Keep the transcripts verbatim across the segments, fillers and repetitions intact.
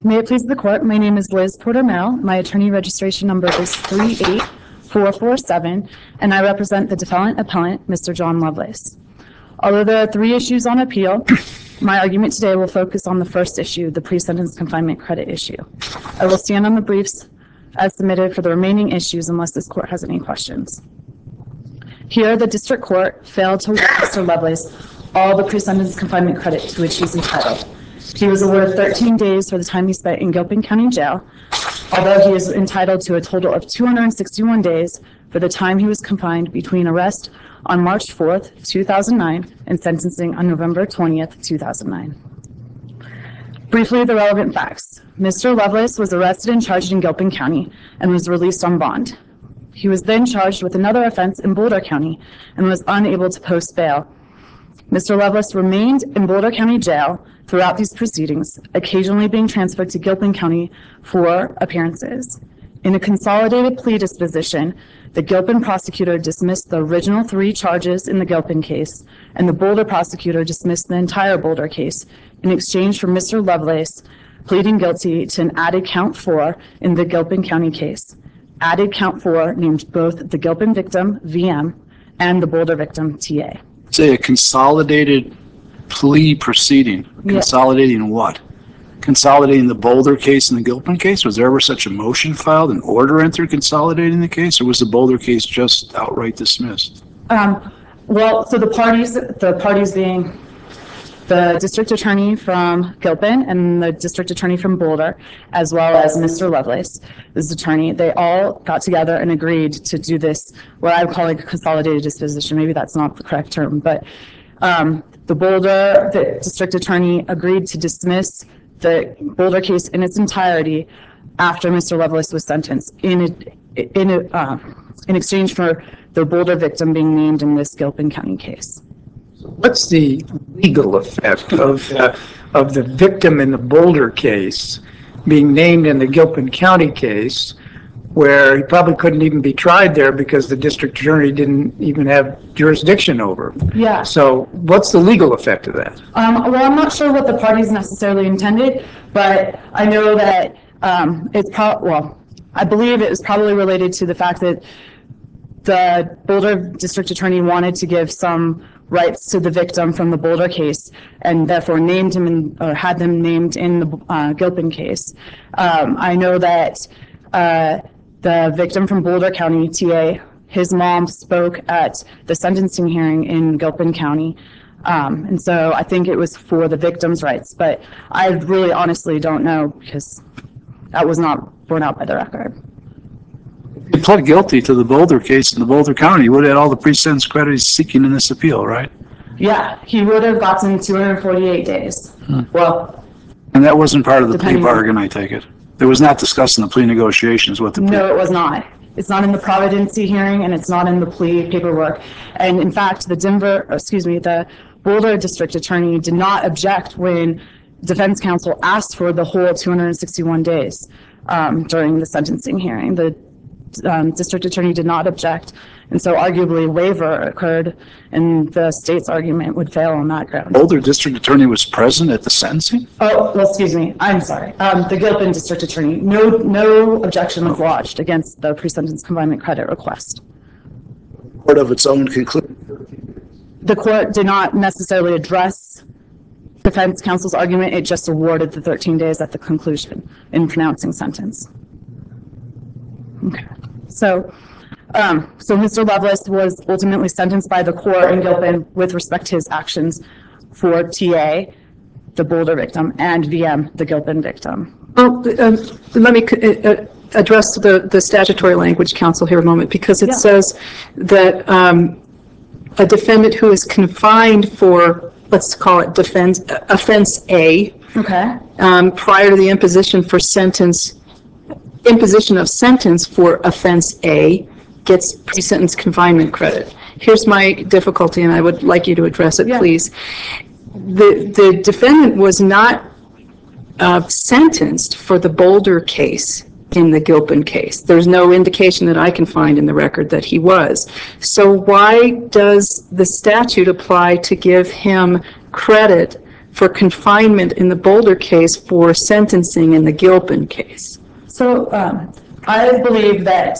May it please the court, my name is Liz Porter-Mel. My attorney registration number is three eight four four seven, and I represent the defendant appellant, Mister John Lovelace. Although there are three issues on appeal, my argument today will focus on the first issue, the pre-sentence confinement credit issue. I will stand on the briefs as submitted for the remaining issues unless this court has any questions. Here, the district court failed to award Mister Lovelace all the pre-sentence confinement credit to which he's entitled. He was awarded thirteen days for the time he spent in Gilpin County Jail, although he is entitled to a total of two hundred sixty-one days for the time he was confined between arrest on March fourth, two thousand nine and sentencing on November twentieth, two thousand nine. Briefly, the relevant facts. Mister Lovelace was arrested and charged in Gilpin County and was released on bond. He was then charged with another offense in Boulder County and was unable to post bail. Mister Lovelace remained in Boulder County Jail throughout these proceedings, occasionally being transferred to Gilpin County for appearances. In a consolidated plea disposition, the Gilpin prosecutor dismissed the original three charges in the Gilpin case, and the Boulder prosecutor dismissed the entire Boulder case in exchange for Mister Lovelace pleading guilty to an added count four in the Gilpin County case. Added count four named both the Gilpin victim, V M, and the Boulder victim, T A. Say a consolidated plea proceeding. Consolidating yeah. What? Consolidating the Boulder case and the Gilpin case? Was there ever such a motion filed, an order entered consolidating the case, or was the Boulder case just outright dismissed? Um, well, so the parties, the parties being the district attorney from Gilpin and the district attorney from Boulder, as well as Mister Lovelace, this attorney, they all got together and agreed to do this, what I would call like a consolidated disposition. Maybe that's not the correct term, but um, the Boulder, the district attorney agreed to dismiss the Boulder case in its entirety after Mister Lovelace was sentenced in a, in a, uh, in exchange for the Boulder victim being named in this Gilpin County case. What's the legal effect of uh, of the victim in the Boulder case being named in the Gilpin County case, where he probably couldn't even be tried there because the district attorney didn't even have jurisdiction over him? Yeah. So what's the legal effect of that? Um, well, I'm not sure what the parties necessarily intended, but I know that um, it's probably, well, I believe it was probably related to the fact that the Boulder district attorney wanted to give some rights to the victim from the Boulder case and therefore named him in, or had them named in the uh, Gilpin case. Um, I know that uh, the victim from Boulder County, T A, his mom spoke at the sentencing hearing in Gilpin County. Um, and so I think it was for the victim's rights, but I really honestly don't know because that was not borne out by the record. If you pled guilty to the Boulder case in the Boulder County, you would have had all the pre-sentence credit he's seeking in this appeal, right? Yeah, he would have gotten two hundred forty-eight days. Hmm. Well, and that wasn't part of the plea bargain, I take it. It was not discussed in the plea negotiations. What the plea No, it was not. It's not in the Providency hearing, and it's not in the plea paperwork. And in fact, the Denver, excuse me, the Boulder district attorney did not object when defense counsel asked for the whole two hundred sixty-one days um, during the sentencing hearing. The um, district attorney did not object, and so arguably waiver occurred, and the state's argument would fail on that ground. Boulder district attorney was present at the sentencing? Oh, well, excuse me. I'm sorry. Um, the Gilpin district attorney. No, no objection was lodged against the pre-sentence confinement credit request. Court of its own concluded. The court did not necessarily address defense counsel's argument. It just awarded the thirteen days at the conclusion in pronouncing sentence. Okay. So, um, so Mister Lovelace was ultimately sentenced by the court in Gilpin with respect to his actions for T A, the Boulder victim, and V M, the Gilpin victim. Well, um, let me uh, address the, the statutory language, counsel, here a moment, because it yeah. says that um, a defendant who is confined for, let's call it defense, offense A, okay, um, prior to the imposition for sentence, imposition of sentence for offense A, gets pre-sentence confinement credit. Here's my difficulty, and I would like you to address it, yeah. please. The, the defendant was not uh, sentenced for the Boulder case in the Gilpin case. There's no indication that I can find in the record that he was. So why does the statute apply to give him credit for confinement in the Boulder case for sentencing in the Gilpin case? So um, I believe that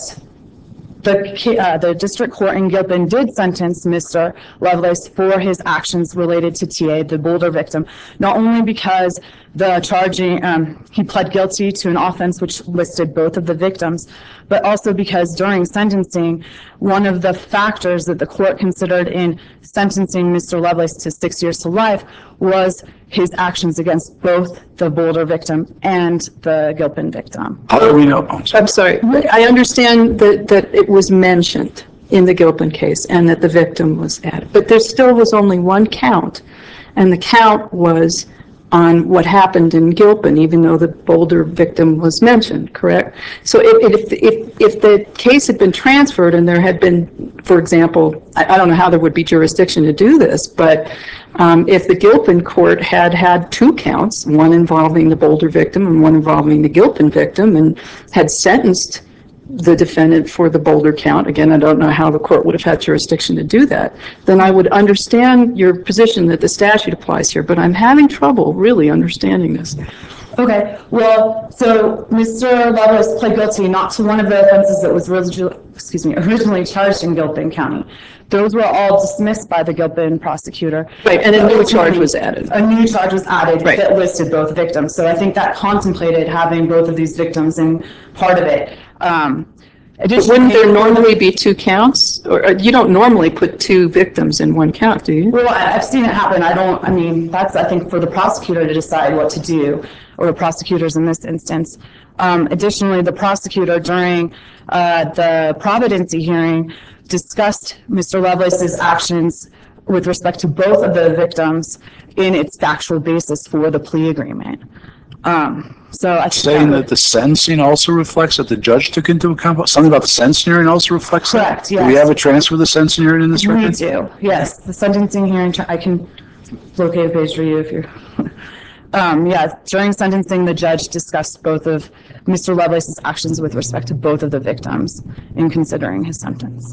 the, ca- uh, the district court in Gilpin did sentence Mister Lovelace for his actions related to T A, the Boulder victim, not only because the charging, um, he pled guilty to an offense which listed both of the victims, but also because during sentencing, one of the factors that the court considered in sentencing Mister Lovelace to six years to life was his actions against both the Boulder victim and the Gilpin victim. How do we know? Oh, sorry. I'm sorry, I understand that, that it was mentioned in the Gilpin case and that the victim was added, but there still was only one count, and the count was on what happened in Gilpin, even though the Boulder victim was mentioned, correct? So if, if, if, if the case had been transferred and there had been, for example, I, I don't know how there would be jurisdiction to do this, but um, if the Gilpin court had had two counts, one involving the Boulder victim and one involving the Gilpin victim, and had sentenced the defendant for the Boulder count, again, I don't know how the court would have had jurisdiction to do that, then I would understand your position that the statute applies here, but I'm having trouble really understanding this. Okay, well, so Mister Lovelace pled guilty not to one of the offenses that was originally, excuse me, originally charged in Gilpin County. Those were all dismissed by the Gilpin prosecutor. Right, and a new charge was added. A new charge was added Right. that listed both victims. So I think that contemplated having both of these victims in part of it. Um, But wouldn't there normally be two counts? Or or you don't normally put two victims in one count, do you? Well, I- I've seen it happen. I don't, I mean, that's, I think, for the prosecutor to decide what to do, or the prosecutors in this instance. Um, Additionally, the prosecutor during uh, the Providency hearing discussed Mister Lovelace's actions with respect to both of the victims in its factual basis for the plea agreement. Um, So I think Saying would- that the sentencing also reflects that the judge took into account, something about the sentencing hearing also reflects that? Correct, Do we yes. have a transfer of the sentencing hearing in this We record? do, yes. The sentencing hearing, I can locate a page for you if you're, um, yeah, during sentencing, the judge discussed both of Mister Lovelace's actions with respect to both of the victims in considering his sentence.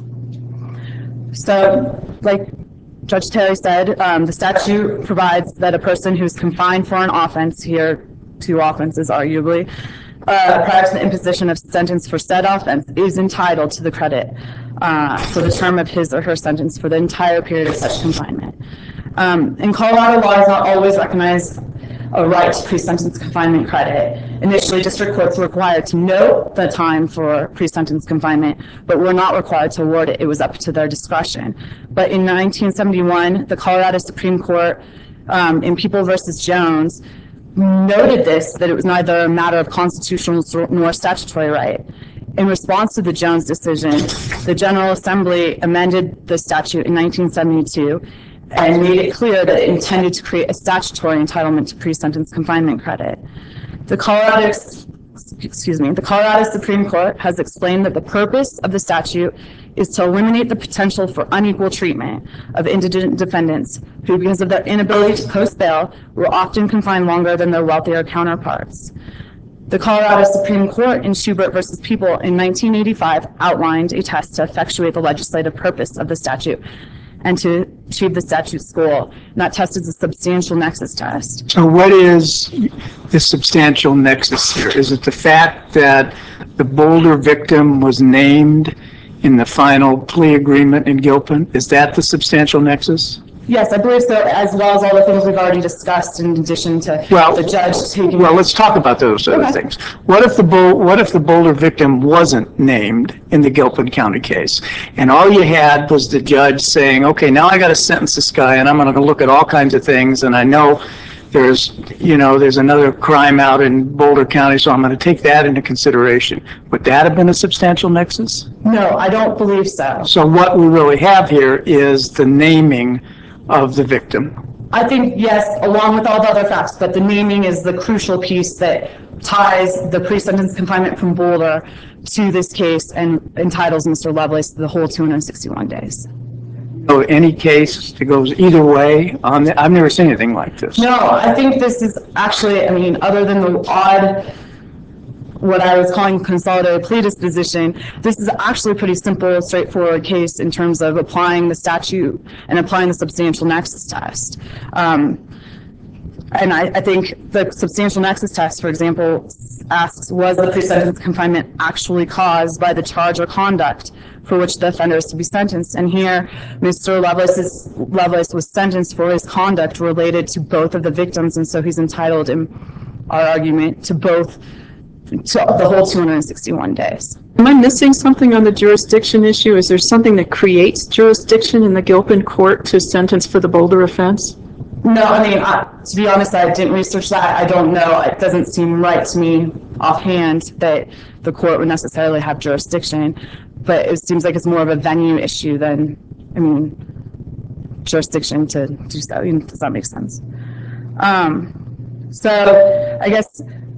So, like Judge Terry said, um, the statute provides that a person who's confined for an offense, here, two offenses arguably, uh, prior to the imposition of sentence for said offense, is entitled to the credit uh, for the term of his or her sentence for the entire period of such confinement. Um, in Colorado, law does not always recognize a right to pre-sentence confinement credit. Initially, district courts were required to note the time for pre-sentence confinement, but were not required to award it. It was up to their discretion. But in nineteen seventy-one, the Colorado Supreme Court, um, in People versus Jones, noted this, that it was neither a matter of constitutional nor statutory right. In response to the Jones decision, the General Assembly amended the statute in nineteen seventy-two and made it clear that it intended to create a statutory entitlement to pre-sentence confinement credit. The Colorado, excuse me, the Colorado Supreme Court has explained that the purpose of the statute is to eliminate the potential for unequal treatment of indigent defendants who, because of their inability to post bail, were often confined longer than their wealthier counterparts. The Colorado Supreme Court in Schubert versus People in nineteen eighty-five outlined a test to effectuate the legislative purpose of the statute and to achieve the statute's goal. And that test is a substantial nexus test. So what is the substantial nexus here? Is it the fact that the Boulder victim was named in the final plea agreement in Gilpin? Is that the substantial nexus? Yes, I believe so, as well as all the things we've already discussed in addition to Well, the judge taking. Well, let's talk about those other Okay. things. What if the Bol, what if the Boulder victim wasn't named in the Gilpin County case? And all you had was the judge saying, okay, now I got to sentence this guy and I'm going to look at all kinds of things, and I know there's, you know, there's another crime out in Boulder County, so I'm going to take that into consideration. Would that have been a substantial nexus? No, I don't believe so. So what we really have here is the naming of the victim. I think, yes, along with all the other facts, but the naming is the crucial piece that ties the pre-sentence confinement from Boulder to this case and entitles Mister Lovelace to the whole two hundred sixty-one days. So any case that goes either way on the, I've never seen anything like this. No, I think this is actually, I mean, other than the odd, what I was calling consolidated plea disposition, this is actually a pretty simple, straightforward case in terms of applying the statute and applying the substantial nexus test. Um, And I, I think the substantial nexus test, for example, asks, was the pre-sentence confinement actually caused by the charge or conduct for which the offender is to be sentenced? And here, Mister Lovelace, is, Lovelace was sentenced for his conduct related to both of the victims, and so he's entitled, in our argument, to both, to the whole two hundred sixty-one days. Am I missing something on the jurisdiction issue? Is there something that creates jurisdiction in the Gilpin court to sentence for the Boulder offense? No, I mean, I, to be honest, I didn't research that. I don't know. It doesn't seem right to me offhand that the court would necessarily have jurisdiction, but it seems like it's more of a venue issue than, I mean, jurisdiction to do so. I mean, does that make sense? Um, so I guess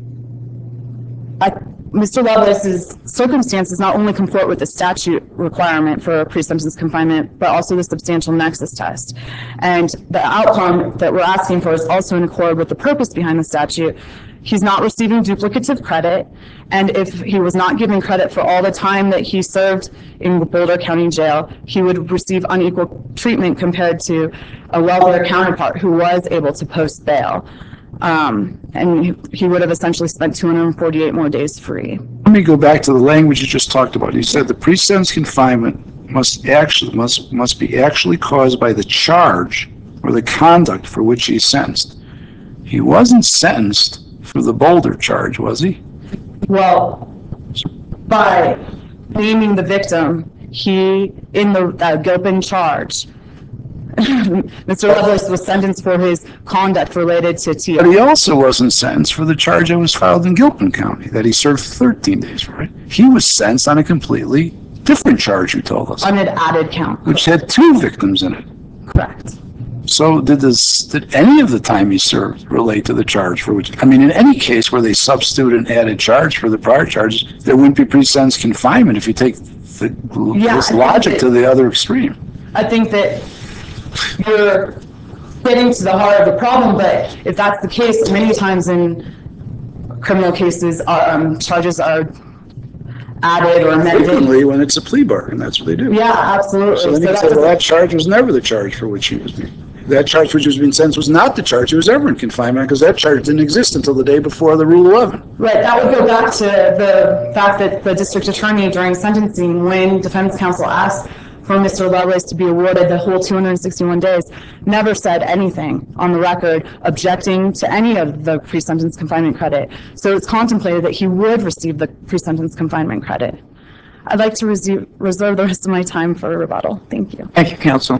I, Mister Lovelace's circumstances not only comport with the statute requirement for pre-sentence confinement, but also the substantial nexus test. And the outcome that we're asking for is also in accord with the purpose behind the statute. He's not receiving duplicative credit, and if he was not given credit for all the time that he served in Boulder County Jail, he would receive unequal treatment compared to a wealthier counterpart who was able to post bail. Um, and he would have essentially spent two hundred forty-eight more days free. Let me go back to the language you just talked about. You said the pre-sentence confinement must actually must must be actually caused by the charge or the conduct for which he's sentenced. He wasn't sentenced for the Boulder charge, was he? Well, by naming the victim, he, in the uh, Gilpin charge, Mister Lovelace was sentenced for his conduct related to T O. But he also wasn't sentenced for the charge that was filed in Gilpin County, that he served thirteen days for, right? He was sentenced on a completely different charge, you told us, On an added count. which had two victims in it. Correct. So did this, did any of the time he served relate to the charge for which, I mean, in any case where they substitute an added charge for the prior charges, there wouldn't be pre-sentence confinement if you take the, Yeah, this I think logic that- to the other extreme. I think that you're getting to the heart of the problem, but if that's the case, many times in criminal cases, um, charges are added or amended. Frequently when it's a plea bargain, that's what they do. Yeah, absolutely. So then you So can that say, well, doesn't- that charge was never the charge for which he was being, that charge for which he was being sentenced was not the charge he was ever in confinement, because that charge didn't exist until the day before the Rule eleven. Right, that would go back to the fact that the district attorney during sentencing, when defense counsel asked for Mister Lovelace to be awarded the whole two hundred sixty-one days, never said anything on the record objecting to any of the pre-sentence confinement credit. So it's contemplated that he would receive the pre-sentence confinement credit. I'd like to reserve, reserve the rest of my time for a rebuttal. Thank you. Thank you, counsel.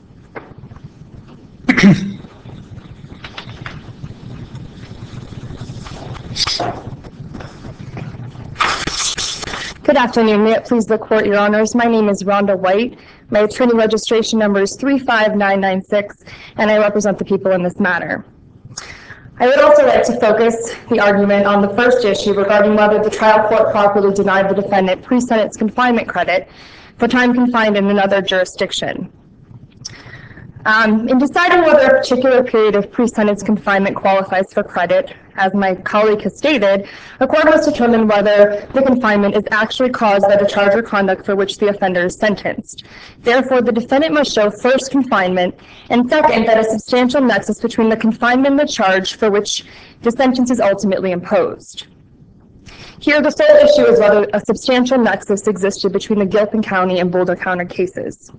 Good afternoon. May it please the court, your honors. My name is Rhonda White. My attorney registration number is three five nine nine six, and I represent the people in this matter. I would also like to focus the argument on the first issue regarding whether the trial court properly denied the defendant pre-sentence confinement credit for time confined in another jurisdiction. Um, in deciding whether a particular period of pre-sentence confinement qualifies for credit, as my colleague has stated, a court must determine whether the confinement is actually caused by the charge or conduct for which the offender is sentenced. Therefore, the defendant must show first confinement, and second, that a substantial nexus between the confinement and the charge for which the sentence is ultimately imposed. Here, the sole issue is whether a substantial nexus existed between the Gilpin County and Boulder County cases.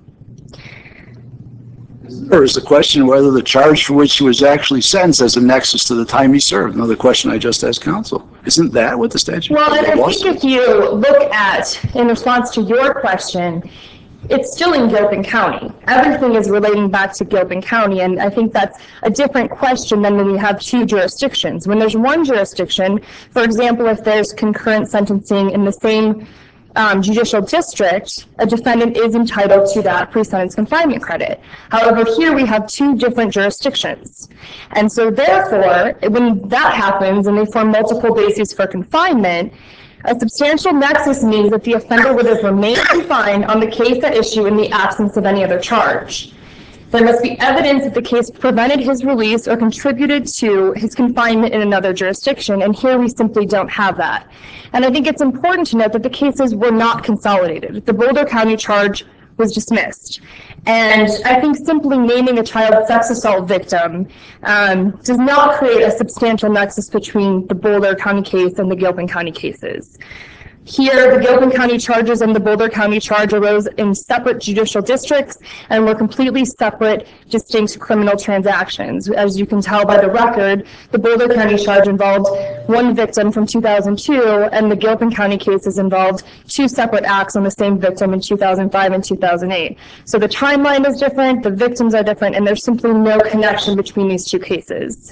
Or is the question whether the charge for which he was actually sentenced has a nexus to the time he served? Another question I just asked counsel. Isn't that what the statute Well, and I was? think if you look at, in response to your question, it's still in Gilpin County. Everything is relating back to Gilpin County, and I think that's a different question than when we have two jurisdictions. When there's one jurisdiction, for example, if there's concurrent sentencing in the same um, judicial district, a defendant is entitled to that pre-sentence confinement credit. However, here we have two different jurisdictions. And so therefore, when that happens and they form multiple bases for confinement, a substantial nexus means that the offender would have remained confined on the case at issue in the absence of any other charge. There must be evidence that the case prevented his release or contributed to his confinement in another jurisdiction, and here we simply don't have that. And I think it's important to note that the cases were not consolidated. The Boulder County charge was dismissed. And I think simply naming a child sex assault victim um, does not create a substantial nexus between the Boulder County case and the Gilpin County cases. Here, the Gilpin County charges and the Boulder County charge arose in separate judicial districts and were completely separate, distinct criminal transactions. As you can tell by the record, the Boulder County charge involved one victim from two thousand two, and the Gilpin County cases involved two separate acts on the same victim in two thousand five and two thousand eight. So the timeline is different, the victims are different, and there's simply no connection between these two cases.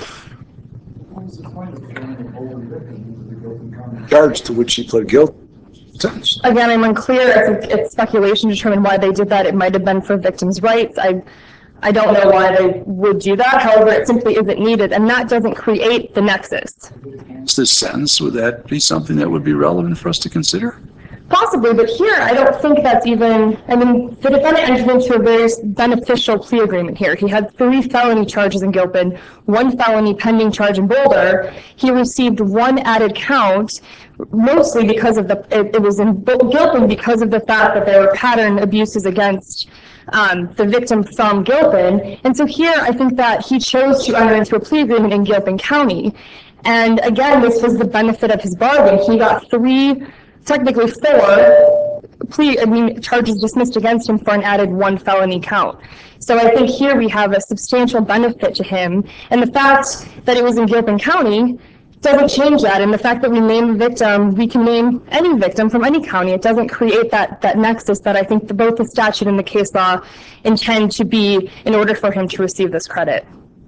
Charge to which he pled guilty. Sentence. Again, I'm unclear. I think it's speculation to determine why they did that. It might have been for victims' rights. I, I don't know why they would do that. However, it simply isn't needed, and that doesn't create the nexus. Is this sentence, would that be something that would be relevant for us to consider? Possibly, but here, I don't think that's even, I mean, the defendant entered into a very beneficial plea agreement here. He had three felony charges in Gilpin, one felony pending charge in Boulder. He received one added count, mostly because of the, it, it was in Gilpin because of the fact that there were pattern abuses against um, the victim from Gilpin. And so here, I think that he chose to enter into a plea agreement in Gilpin County. And again, this was the benefit of his bargain. He got three technically four plea, I mean, charges dismissed against him for an added one felony count. So I think here we have a substantial benefit to him. And the fact that it was in Gilpin County doesn't change that. And the fact that we name a victim, we can name any victim from any county. It doesn't create that, that nexus that I think the, both the statute and the case law intend to be in order for him to receive this credit.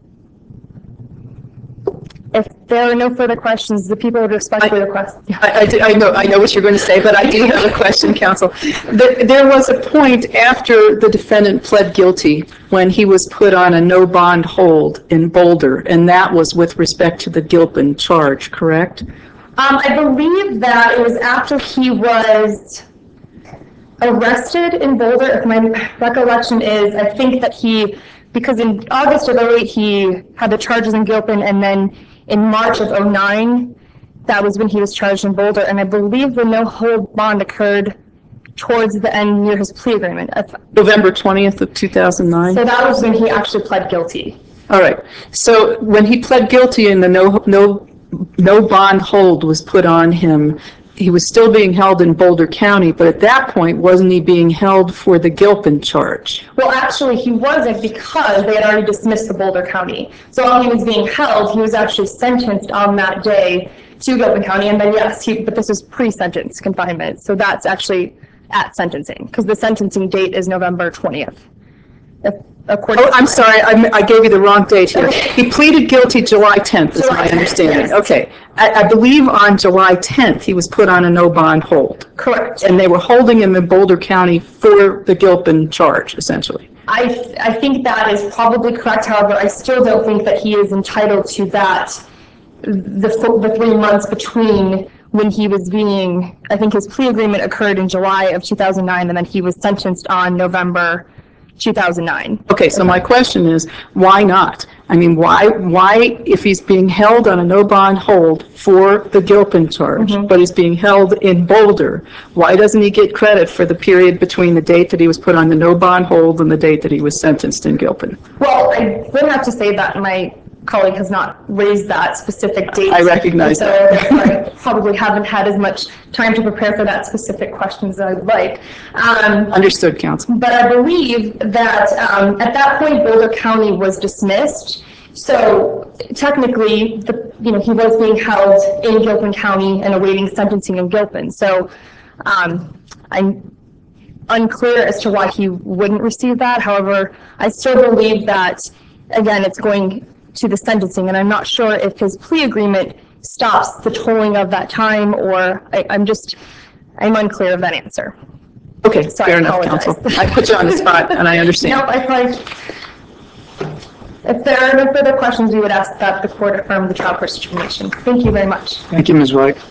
If there are no further questions, the people would respectfully request. I, I, do- I know I know what you're going to say, but I do have a question, counsel. There, there was a point after the defendant pled guilty when he was put on a no bond hold in Boulder, and that was with respect to the Gilpin charge, correct? Um, I believe that it was after he was arrested in Boulder. If my recollection is, I think that he, because in August of oh eight, he had the charges in Gilpin, and then in March of oh nine, that was when he was charged in Boulder, and I believe the no hold bond occurred towards the end near his plea agreement. November twentieth of two thousand nine? So that was when he actually pled guilty. All right. So when he pled guilty and the no no no bond hold was put on him, he was still being held in Boulder County, but at that point, wasn't he being held for the Gilpin charge? Well, actually, he wasn't because they had already dismissed the Boulder County. So while he was being held, he was actually sentenced on that day to Gilpin County, and then yes, he, but this was pre-sentence confinement, so that's actually at sentencing, because the sentencing date is November twentieth. According Oh, I'm sorry, I, I gave you the wrong date here. He pleaded guilty July tenth, is July my tenth, understanding. yes. Okay. I, I believe on July tenth, he was put on a no bond hold. Correct. And they were holding him in Boulder County for the Gilpin charge, essentially. I, I think that is probably correct. However, I still don't think that he is entitled to that, the, the three months between when he was being, I think his plea agreement occurred in July of two thousand nine, and then he was sentenced on November two thousand nine. Okay, so my question is, why not? I mean, why, why, if he's being held on a no bond hold for the Gilpin charge, Mm-hmm. but he's being held in Boulder, why doesn't he get credit for the period between the date that he was put on the no bond hold and the date that he was sentenced in Gilpin? Well, I would have to say that my colleague has not raised that specific date. I recognize so that. I probably haven't had as much time to prepare for that specific question as I would like. Um, Understood, counsel. But I believe that um, at that point, Boulder County was dismissed. So technically, the, you know, he was being held in Gilpin County and awaiting sentencing in Gilpin. So um, I'm unclear as to why he wouldn't receive that. However, I still believe that, again, it's going to the sentencing, and I'm not sure if his plea agreement stops the tolling of that time, or I, I'm just, I'm unclear of that answer. Okay, So I fair enough, apologize. counsel. I put you on the spot, and I understand. Nope, I probably, if there are no further questions, we would ask that the court affirm the trial court's determination. Thank you very much. Thank you, Miz White.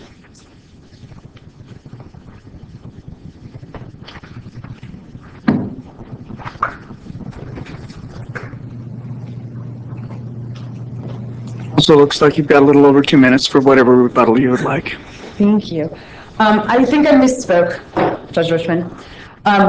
Also, looks like you've got a little over two minutes for whatever rebuttal you would like. Thank you. Um, I think I misspoke, Judge Richmond. Um,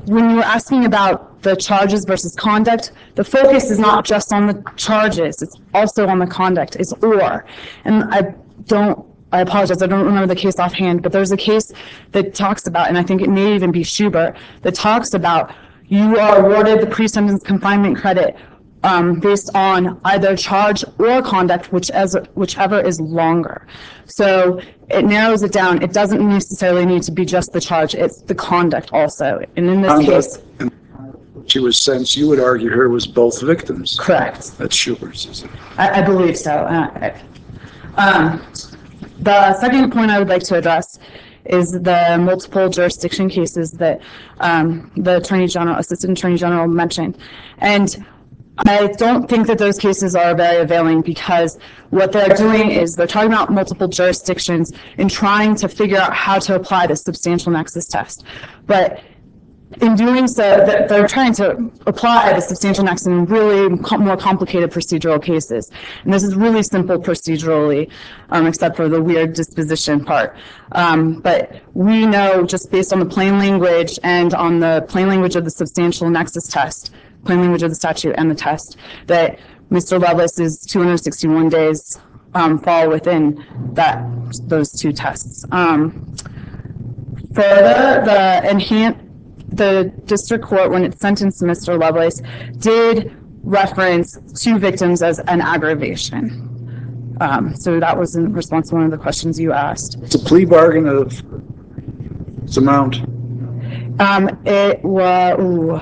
when you were asking about the charges versus conduct, the focus is not just on the charges, it's also on the conduct, it's or. And I don't, I apologize, I don't remember the case offhand, but there's a case that talks about, and I think it may even be Schubert, that talks about you are awarded the pre-sentence confinement credit um, based on either charge or conduct, which as, whichever is longer. So it narrows it down. It doesn't necessarily need to be just the charge, it's the conduct also. And in this case, She was sentenced, you would argue her was both victims. correct. That's Schubert's, isn't it? I, I believe so. Uh, I- um, the second point I would like to address is the multiple jurisdiction cases that um, the Attorney General, Assistant Attorney General mentioned. And I don't think that those cases are very availing because what they're doing is they're talking about multiple jurisdictions and trying to figure out how to apply the substantial nexus test. But in doing so, they're they're trying to apply the substantial nexus in really com- more complicated procedural cases. And this is really simple procedurally, um, except for the weird disposition part. Um, But we know, just based on the plain language and on the plain language of the substantial nexus test, plain language of the statute and the test, that Mister Lovelace's two hundred sixty-one days um, fall within that, those two tests. Um, Further, the enhanced, the district court, when it sentenced Mister Lovelace, did reference two victims as an aggravation. Um, so that was in response to one of the questions you asked. It's a plea bargain of its amount. Um, it was, ooh,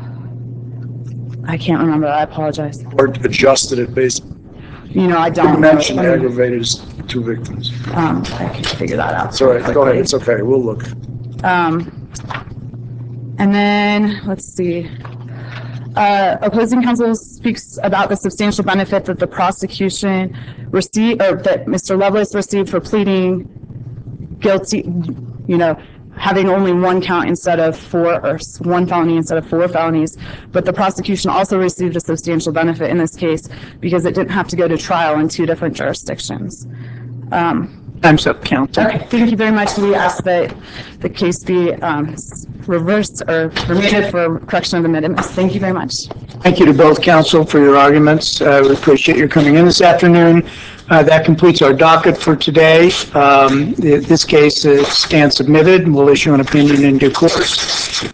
I can't remember, I apologize. Or adjusted it based, You know, I you don't know. mentioned aggravated as two victims. Um, I can figure that out. It's all right, go ahead, it's okay, we'll look. Um, and then, let's see. Uh, opposing counsel speaks about the substantial benefit that the prosecution received, or that Mister Lovelace received for pleading guilty, you know, having only one count instead of four, or s- one felony instead of four felonies. But the prosecution also received a substantial benefit in this case because it didn't have to go to trial in two different jurisdictions. Um, Time's up, counsel. Okay, thank you very much. We ask that the case be um, s- reversed or remanded for correction of the minimus. Thank you very much. Thank you to both counsel for your arguments. Uh, We appreciate your coming in this afternoon. Uh, That completes our docket for today. Um, th- This case is- stands submitted, and we'll issue an opinion in due course.